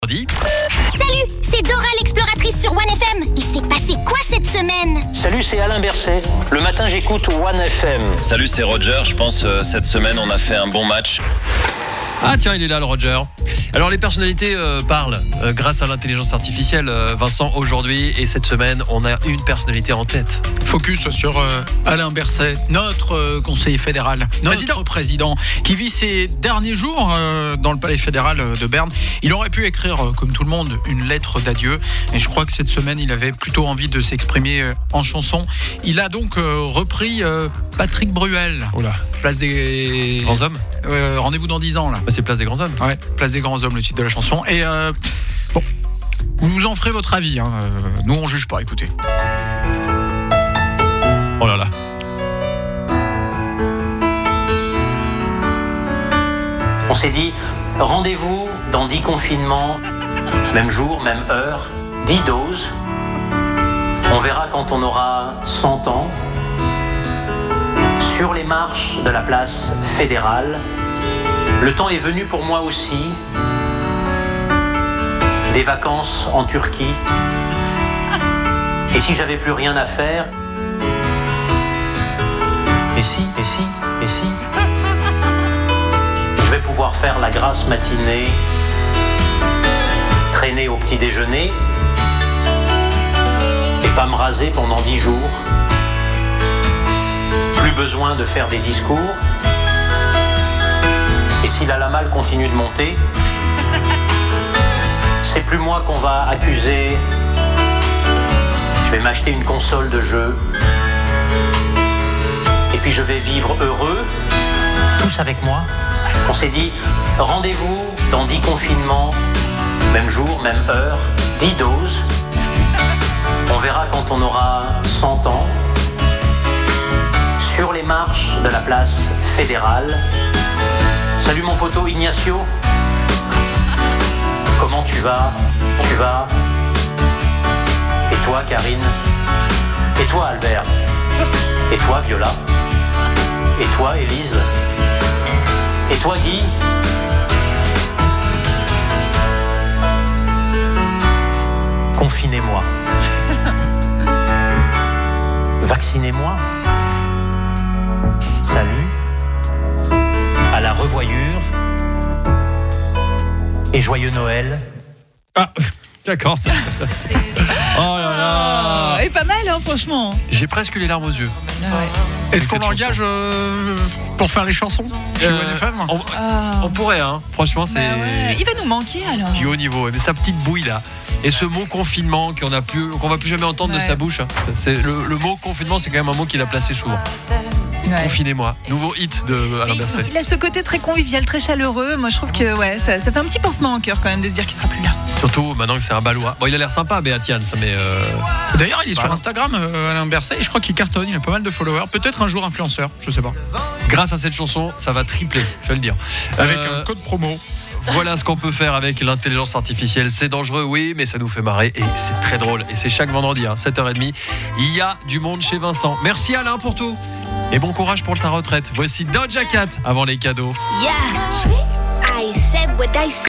Salut, c'est Dora l'exploratrice sur OneFM. Il s'est passé quoi cette semaine? Salut, c'est Alain Berset. Le matin, j'écoute OneFM. Salut, c'est Roger. Je pense cette semaine, on a fait un bon match. Ah tiens, il est là le Roger. Alors les personnalités parlent grâce à l'intelligence artificielle, Vincent, aujourd'hui et cette semaine, on a une personnalité en tête. Focus sur Alain Berset, notre conseiller fédéral, notre président, qui vit ses derniers jours dans le palais fédéral de Berne. Il aurait pu écrire, comme tout le monde, une lettre d'adieu. Et je crois que cette semaine, il avait plutôt envie de s'exprimer en chanson. Il a donc repris Patrick Bruel. Oula. Place des Grands hommes. Rendez-vous dans 10 ans là. C'est Place des Grands Hommes. Ouais, Place des Grands Hommes, le titre de la chanson. Et bon, vous en ferez votre avis. Nous on juge pas. Écoutez. Oh là là. On s'est dit, rendez-vous dans 10 confinements, même jour, même heure, 10 doses. On verra quand on aura 100 ans. Sur les marches de la place fédérale, le temps est venu pour moi aussi. Des vacances en Turquie. Et si j'avais plus rien à faire? Et si je vais pouvoir faire la grasse matinée, traîner au petit déjeuner et pas me raser pendant 10 jours. Plus besoin de faire des discours. Et si la Lamal continue de monter, c'est plus moi qu'on va accuser. Je vais m'acheter une console de jeu. Et puis je vais vivre heureux, tous avec moi. On s'est dit, rendez-vous dans 10 confinements, même jour, même heure, 10 doses. On verra quand on aura 100 ans. Sur les marches de la place fédérale. Salut mon poteau Ignacio. Comment tu vas? Tu vas? Et toi Karine? Et toi Albert? Et toi Viola? Et toi Élise? Et toi Guy? Confinez-moi. Vaccinez-moi. Salut, à la revoyure et joyeux Noël. Ah, d'accord. Oh là là. Et pas mal, franchement. J'ai presque les larmes aux yeux. Ouais. Est-ce qu'on l'engage pour faire les chansons chez OneFM? On pourrait, franchement, c'est ouais. Il va nous manquer alors. du haut niveau. Mais sa petite bouille là. Et ce mot confinement qu'on va plus jamais entendre de sa bouche. C'est le mot confinement, c'est quand même un mot qu'il a placé souvent. Ouais. Confinez-moi, nouveau hit de Alain Berset. Il a ce côté très convivial, très chaleureux. Moi, je trouve que ça fait un petit pincement au cœur quand même de se dire qu'il sera plus là. Surtout maintenant que c'est un Balois. Bon, il a l'air sympa, Béatian, mais. D'ailleurs, il est sur Instagram, Alain Berset, et je crois qu'il cartonne. Il a pas mal de followers. Peut-être un jour influenceur, je sais pas. Grâce à cette chanson, ça va tripler, je vais le dire. Avec un code promo. Voilà ce qu'on peut faire avec l'intelligence artificielle. C'est dangereux, oui, mais ça nous fait marrer et c'est très drôle. Et c'est chaque vendredi, 7h30. Il y a du monde chez Vincent. Merci Alain pour tout. Et bon courage pour ta retraite. Voici Doja Cat avant les cadeaux. Yeah, I said what I said.